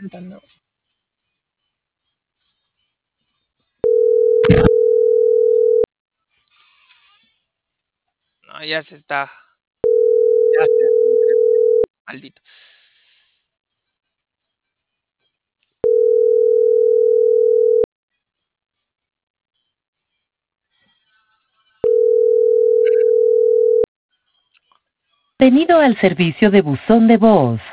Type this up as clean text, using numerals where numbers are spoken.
intentando. No, ya se está. Ya se. Maldito. Bienvenido al servicio de buzón de voz.